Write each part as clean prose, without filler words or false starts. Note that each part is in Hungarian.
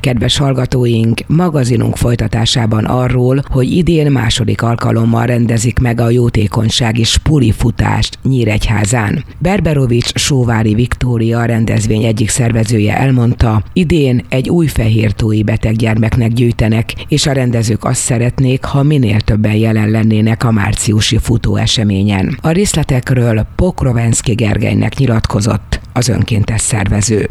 Kedves hallgatóink, magazinunk folytatásában arról, hogy idén második alkalommal rendezik meg a jótékonysági spurifutást Nyíregyházán. Berberovics Sóvári Viktória, a rendezvény egyik szervezője elmondta, idén egy újfehértói beteg gyermeknek gyűjtenek, és a rendezők azt szeretnék, ha minél többen jelen lennének a márciusi futóeseményen. A részletekről Pokrovenszky Gergelynek nyilatkozott az önkéntes szervező.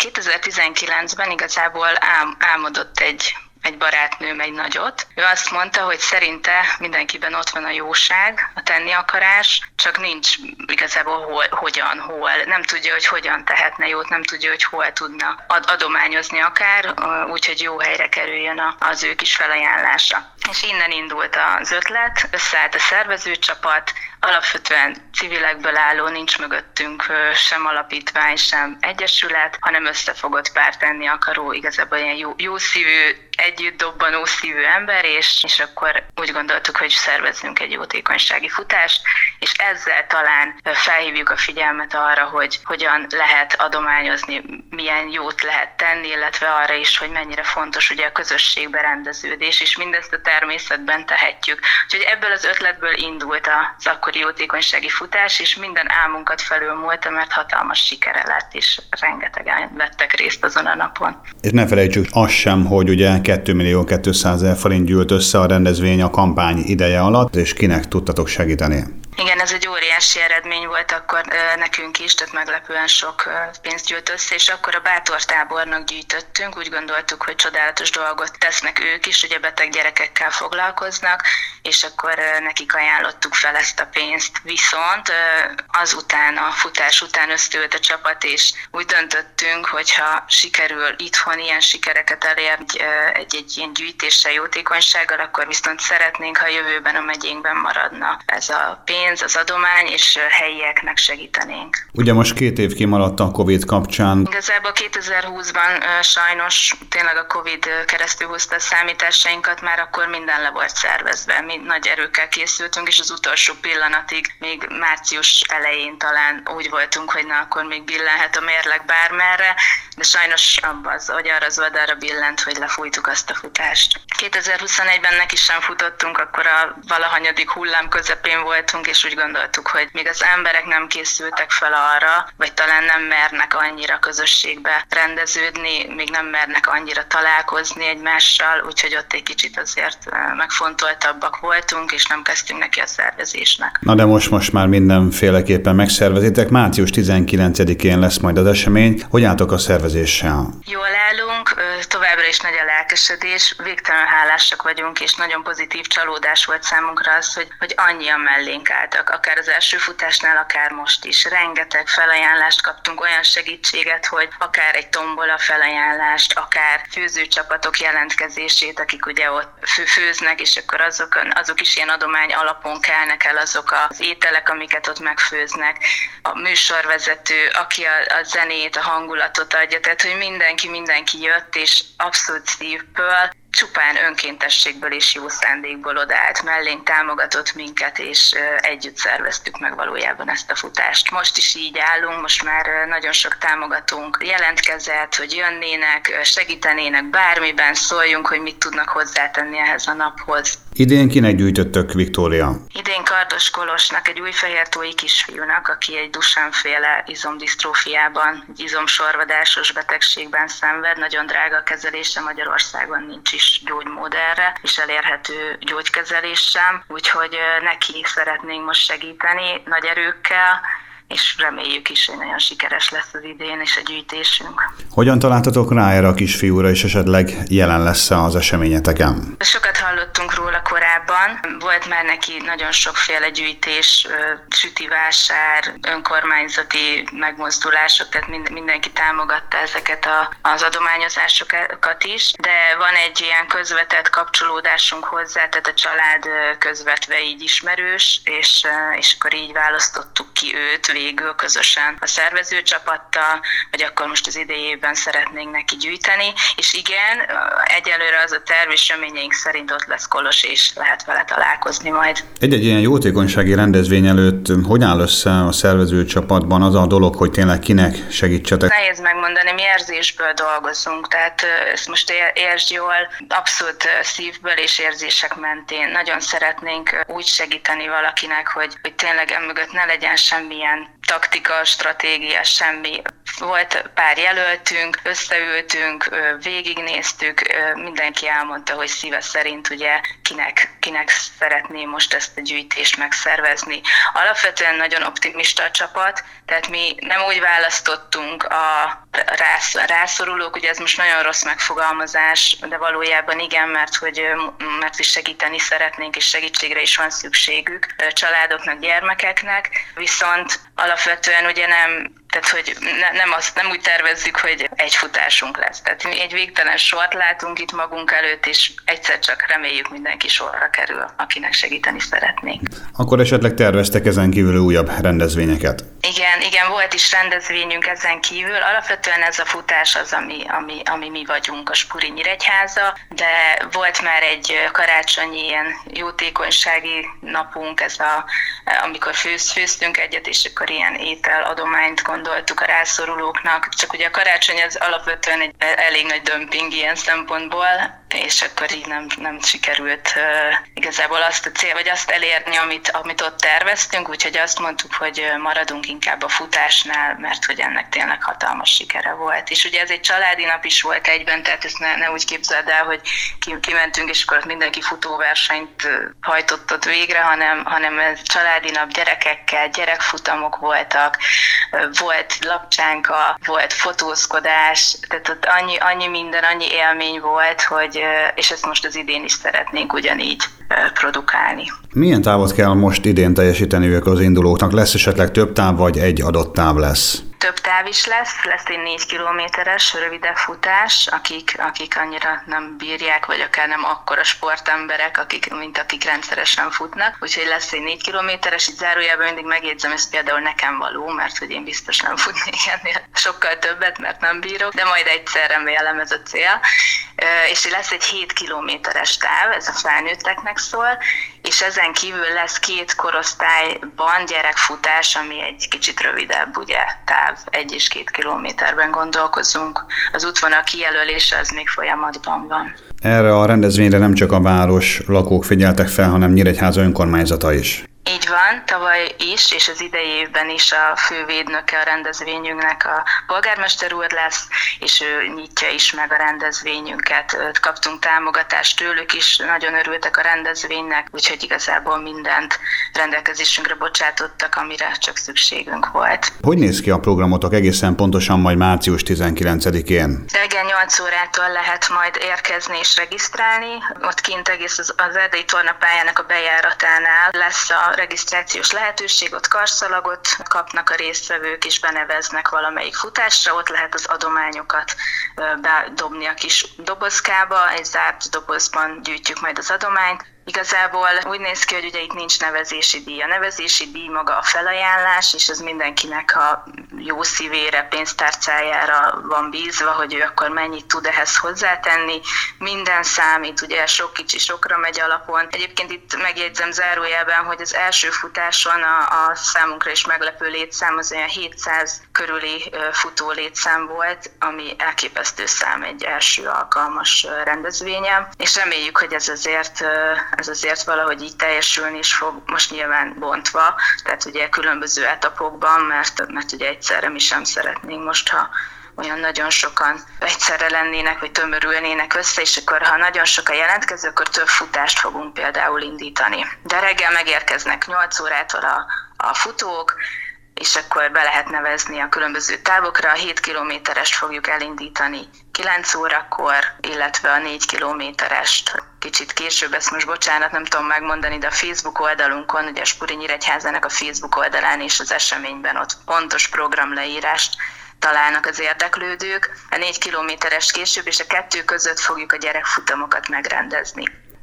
2019-ben igazából álmodott egy barátnőm egy nagyot. Ő azt mondta, hogy szerinte mindenkiben ott van a jóság, a tenni akarás, csak nincs igazából hol. Nem tudja, hogy hogyan tehetne jót, nem tudja, hogy hol tudna adományozni akár, úgyhogy jó helyre kerüljön az ő kis felajánlása. És innen indult az ötlet, összeállt a szervezőcsapat, alapvetően civilekből álló, nincs mögöttünk sem alapítvány, sem egyesület, hanem összefogott pár tenni akaró, igazából ilyen jó szívű, együtt dobbanó szívű ember, és akkor úgy gondoltuk, hogy szervezzünk egy jótékonysági futást, és ezzel talán felhívjuk a figyelmet arra, hogy hogyan lehet adományozni, milyen jót lehet tenni, illetve arra is, hogy mennyire fontos ugye a közösségbe rendeződés, és mindezt a természetben tehetjük. Úgyhogy ebből az ötletből indult az akkori jótékonysági futás, és minden álmunkat felülmúlta, mert hatalmas sikere lett, és rengetegen vettek részt azon a napon. És ne felejtsük azt sem, hogy ugye 2.200.000 forint gyűlt össze a rendezvény a kampány ideje alatt, és kinek tudtatok segíteni? Igen, ez egy óriási eredmény volt akkor nekünk is, tehát meglepően sok pénzt gyűlt össze, és akkor a bátortábornak gyűjtöttünk, úgy gondoltuk, hogy csodálatos dolgot tesznek ők is, ugye beteg gyerekekkel foglalkoznak, és akkor nekik ajánlottuk fel ezt a pénzt. Viszont azután, a futás után összeült a csapat, és úgy döntöttünk, hogyha sikerül itthon ilyen sikereket elérni egy ilyen gyűjtéssel, jótékonysággal, akkor viszont szeretnénk, ha jövőben a megyénkben maradna ez a pénz, az adomány, és helyieknek segítenénk. Ugye most 2 év kimaradt a Covid kapcsán. Igazából 2020-ban sajnos tényleg a Covid keresztül húzta a számításainkat, már akkor minden le volt szervezve. Mi nagy erőkkel készültünk, és az utolsó pillanatig, még március elején talán úgy voltunk, hogy na, akkor még billenhet a mérleg bármerre, de sajnos arra az oldalra billent, hogy lefújtuk azt a futást. 2021-ben neki sem futottunk, akkor a valahanyadik hullám közepén voltunk, és úgy gondoltuk, hogy még az emberek nem készültek fel arra, vagy talán nem mernek annyira közösségbe rendeződni, még nem mernek annyira találkozni egymással, úgyhogy ott egy kicsit azért megfontoltabbak voltunk, és nem kezdtünk neki a szervezésnek. Na de most már mindenféleképpen megszervezitek. Március 19-én lesz majd az esemény. Hogy álltok a szervezéssel? Jól állunk, továbbra is nagy a lelkesedés, végtelenül hálásak vagyunk, és nagyon pozitív csalódás volt számunkra az, hogy annyian mellénk álltak, akár az első futásnál, akár most is. Rengeteg felajánlást kaptunk, olyan segítséget, hogy akár egy tombola felajánlást, akár főzőcsapatok jelentkezését, akik ugye ott főznek, és akkor azok is ilyen adomány alapon kelnek el azok az ételek, amiket ott megfőznek. A műsorvezető, aki a zenét, a hangulatot adja, tehát hogy mindenki jött, és abszolút szívből, csupán önkéntességből és jó szándékból odállt mellénk, támogatott minket, és együtt szerveztük meg valójában ezt a futást. Most is így állunk, most már nagyon sok támogatónk jelentkezett, hogy jönnének, segítenének bármiben, szóljunk, hogy mit tudnak hozzátenni ehhez a naphoz. Idén kinek gyűjtöttök, Viktória? Idén Kardos Kolosnak, egy újfehértói kisfiúnak, aki egy Duchenne-féle izomdisztrófiában, egy izomsorvadásos betegségben szenved, nagyon drága a kezelése, Magyarországon nincs is gyógymód erre, és elérhető gyógykezelés sem, úgyhogy neki szeretnénk most segíteni nagy erőkkel, és reméljük is, hogy nagyon sikeres lesz az idén és a gyűjtésünk. Hogyan találtatok rá erre a kisfiúra, és esetleg jelen lesz az eseményeteken? Sokat hallottunk róla korábban, volt már neki nagyon sokféle gyűjtés, sütivásár, önkormányzati megmozdulások, tehát mindenki támogatta ezeket az adományozásokat is, de van egy ilyen közvetett kapcsolódásunk hozzá, tehát a család közvetve így ismerős, és akkor így választottuk ki őt végül közösen a szervezőcsapattal, vagy akkor most az idejében szeretnénk neki gyűjteni. És igen, egyelőre az a terv, és reményeink szerint ott lesz Kolos, és lehet vele találkozni majd. Egy ilyen jótékonysági rendezvény előtt hogy áll össze a szervezőcsapatban az a dolog, hogy tényleg kinek segítsetek? Nehéz megmondani, mi érzésből dolgozunk, tehát ezt most értsd jól, abszolút szívből és érzések mentén. Nagyon szeretnénk úgy segíteni valakinek, hogy tényleg emögött ne legyen semmilyen taktika, stratégia, semmi. Volt pár jelöltünk, összeültünk, végignéztük, mindenki elmondta, hogy szíve szerint ugye kinek szeretné most ezt a gyűjtést megszervezni. Alapvetően nagyon optimista a csapat, tehát mi nem úgy választottunk a rászorulók, ugye ez most nagyon rossz megfogalmazás, de valójában igen, mert mi segíteni szeretnénk, és segítségre is van szükségük családoknak, gyermekeknek, viszont alapvetően ugye tehát, hogy nem úgy tervezzük, hogy egy futásunk lesz. Tehát mi egy végtelen sort látunk itt magunk előtt, és egyszer csak reméljük mindenki sorra kerül, akinek segíteni szeretnénk. Akkor esetleg terveztek ezen kívül újabb rendezvényeket? Igen, volt is rendezvényünk ezen kívül. Alapvetően ez a futás az, ami mi vagyunk, a Spuri Nyíregyháza, de volt már egy karácsonyi ilyen jótékonysági napunk, amikor főztünk egyet, és akkor ilyen ételadományt gondoltuk a rászorulóknak. Csak ugye a karácsony az alapvetően egy elég nagy dömping ilyen szempontból, és akkor így nem sikerült igazából azt a cél, vagy azt elérni, amit ott terveztünk, úgyhogy azt mondtuk, hogy maradunk inkább a futásnál, mert hogy ennek tényleg hatalmas sikere volt. És ugye ez egy családi nap is volt egyben, tehát ezt ne úgy képzeld el, hogy kimentünk, és akkor mindenki futóversenyt hajtott ott végre, hanem ez családi nap gyerekekkel, gyerekfutamok voltak, volt lapcsánka, volt fotózkodás, tehát ott annyi minden, annyi élmény volt, és ezt most az idén is szeretnénk ugyanígy produkálni. Milyen távot kell most idén teljesíteniük az indulóknak? Lesz esetleg több táv, vagy egy adott táv lesz? Több táv is lesz egy 4 kilométeres rövidebb futás, akik annyira nem bírják, vagy akár nem akkora sportemberek, akik rendszeresen futnak. Úgyhogy lesz egy 4 kilométeres, így zárójában mindig megjegyzem, ez például nekem való, mert hogy én biztos nem futnék ennél sokkal többet, mert nem bírok, de majd egyszer remélem ez a cél. És lesz egy 7 kilométeres táv, ez a felnőtteknek szól, és ezen kívül lesz 2 korosztályban gyerekfutás, ami egy kicsit rövidebb, ugye, táv, 1 és 2 kilométerben gondolkozunk. Az útvonal kijelölése az még folyamatban van. Erre a rendezvényre nem csak a város lakók figyeltek fel, hanem Nyíregyháza önkormányzata is. Így van, tavaly is, és az idei évben is a fővédnöke a rendezvényünknek a polgármester úr lesz, és ő nyitja is meg a rendezvényünket. Kaptunk támogatást tőlük is, nagyon örültek a rendezvénynek, úgyhogy igazából mindent rendelkezésünkre bocsátottak, amire csak szükségünk volt. Hogy néz ki a programotok egészen pontosan majd március 19-én? Reggel 8 órától lehet majd érkezni és regisztrálni. Ott kint egész az erdei tornapályának a bejáratánál lesz a regisztrációs lehetőség, ott karszalagot kapnak a résztvevők, és beneveznek valamelyik futásra, ott lehet az adományokat bedobni a kis dobozkába, egy zárt dobozban gyűjtjük majd az adományt. Igazából úgy néz ki, hogy ugye itt nincs nevezési díj. A nevezési díj maga a felajánlás, és ez mindenkinek a jó szívére, pénztárcájára van bízva, hogy ő akkor mennyit tud ehhez hozzátenni. Minden számít, ugye sok kicsi sokra megy alapon. Egyébként itt megjegyzem zárójelben, hogy az első futáson a számunkra is meglepő létszám az olyan 700 körüli futó létszám volt, ami elképesztő szám egy első alkalmas rendezvényen, és reméljük, hogy ez azért valahogy így teljesülni is fog, most nyilván bontva, tehát ugye különböző etapokban, mert ugye egyszerre mi sem szeretnénk most, ha olyan nagyon sokan egyszerre lennének, vagy tömörülnének össze, és akkor ha nagyon sok a jelentkező, akkor több futást fogunk például indítani. De reggel megérkeznek 8 órától a futók, és akkor be lehet nevezni a különböző távokra. A 7 kilométerest fogjuk elindítani 9 órakor, illetve a 4 kilométerest kicsit később, ezt most bocsánat, nem tudom megmondani, de a Facebook oldalunkon, ugye a Spuri Nyíregyházának a Facebook oldalán és az eseményben ott pontos programleírást találnak az érdeklődők. A 4 kilométeres később és a 2 között fogjuk a gyerekfutamokat megrendezni.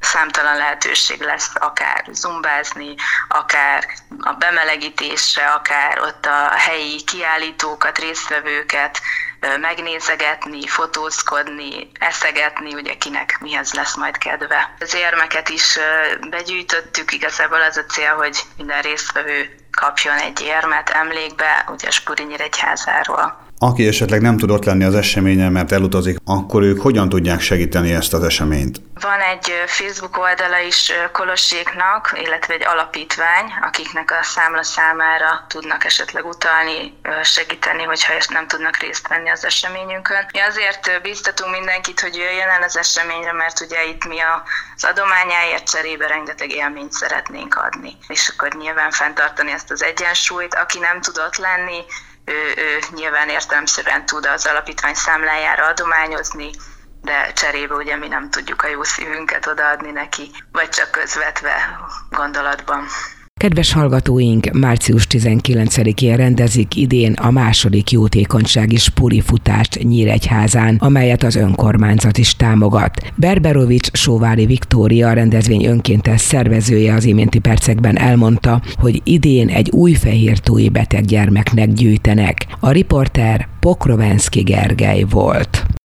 számtalan lehetőség lesz akár zumbázni, akár a bemelegítésre, akár ott a helyi kiállítókat, résztvevőket megnézegetni, fotózkodni, eszegetni, ugye kinek mihez lesz majd kedve. Az érmeket is begyűjtöttük, igazából az a cél, hogy minden résztvevő kapjon egy érmet emlékbe, ugye Spuri-Nyíregyházáról. Aki esetleg nem tud ott lenni az eseményen, mert elutazik, akkor ők hogyan tudják segíteni ezt az eseményt? Van egy Facebook oldala is Kolosséknak, illetve egy alapítvány, akiknek a számla számára tudnak esetleg utalni, segíteni, hogyha nem tudnak részt venni az eseményünkön. Mi azért bíztatunk mindenkit, hogy jöjjön el az eseményre, mert ugye itt mi az adományáért cserébe rengeteg élményt szeretnénk adni. És akkor nyilván fenntartani ezt az egyensúlyt, aki nem tud ott lenni, ő nyilván értelemszerűen tud az alapítvány számlájára adományozni, de cserébe ugye mi nem tudjuk a jó szívünket odaadni neki, vagy csak közvetve gondolatban. Kedves hallgatóink, március 19-én rendezik idén a második jótékonysági Spuri futást Nyíregyházán, amelyet az önkormányzat is támogat. Berberovics Sóvári Viktória, a rendezvény önkéntes szervezője az iménti percekben elmondta, hogy idén egy újfehértói beteg gyermeknek gyűjtenek. A riporter Pokrovenszky Gergely volt.